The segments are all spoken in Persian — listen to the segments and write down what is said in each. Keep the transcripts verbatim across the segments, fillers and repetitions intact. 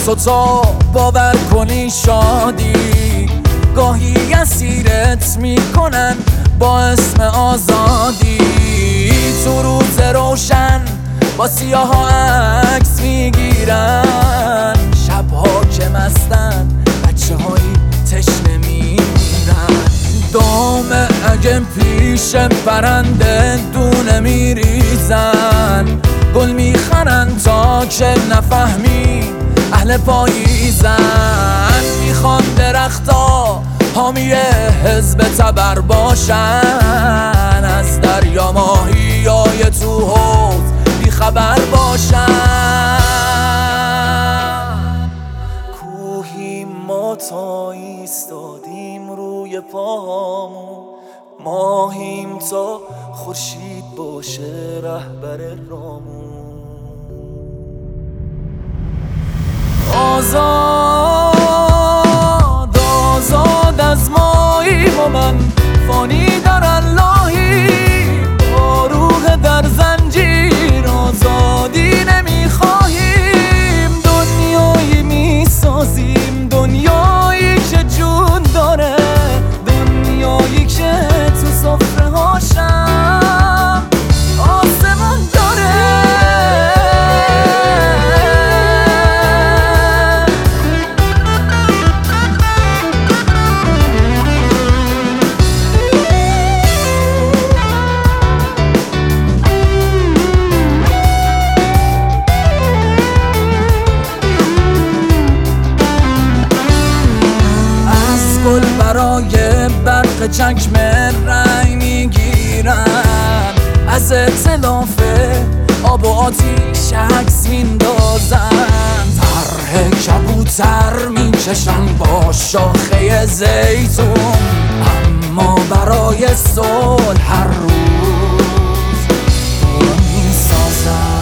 تو تا باور کنی شادی گاهی اسیرت میکنن با اسم آزادی. تو روز روشن با سیاه ها عکس میگیرن، شبها که مستن بچه هایی تشنه میرن. دام اگه پیش پرنده دونه میریزن، گل میخرن تا که نفهمی اهل پاییزن. میخوان درختا حامی حزب تبر باشن، از دریا ماهی های تو حوض بیخبر باشن. کوهی ما تا ایستادیم روی پامون، ماهیم تا خورشید باشه رهبر رامون. آزاد آزاد از ماییم و من فانی در اللهی، با روح در زنجیر آزادی نمیخواهیم. دنیایی میسازیم، دنیایی که جون داره، دنیایی که تو سفره هاشم آسمون داره. گل برای برق چکم رنگ میگیرن، از اطلاف آب و آتیش عکس میندازن. طرح کبوتر میکشن با شاخه زیتون، اما برای صلح هر روز دور میسازن.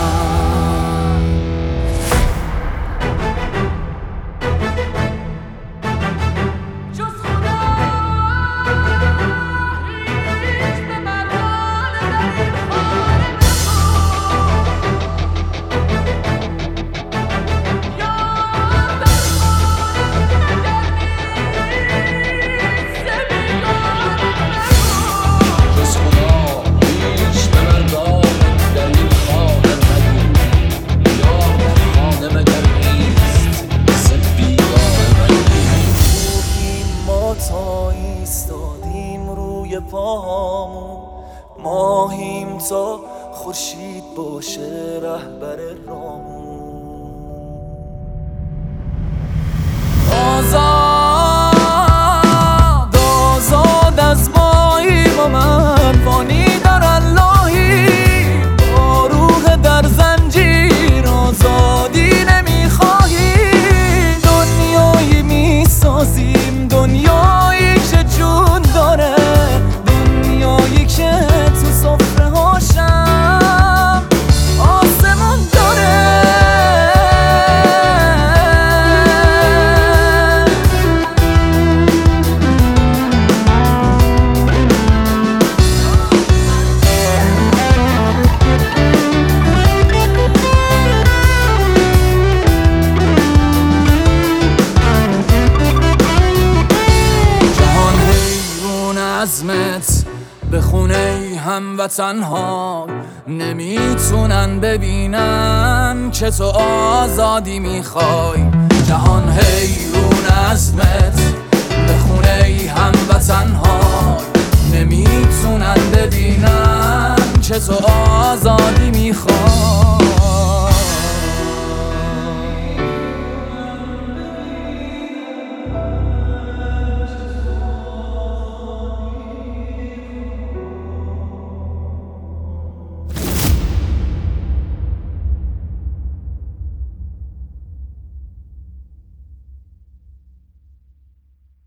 پامون ماهیم تا خورشید باشه رهبر رامون. آزاد آزاد از ماییم و من فانی در اللهی، با روح در زنجیر آزادی نمیخواهیم. دنیایی میسازیم، دنیایی که جون داره، دنیایی که تو سفره هاشم آسمون داره. جهان حیرون عظمت به خونه هموطن‌ها، نمیتونن ببینن که تو آزادی میخوای. جهان حیرون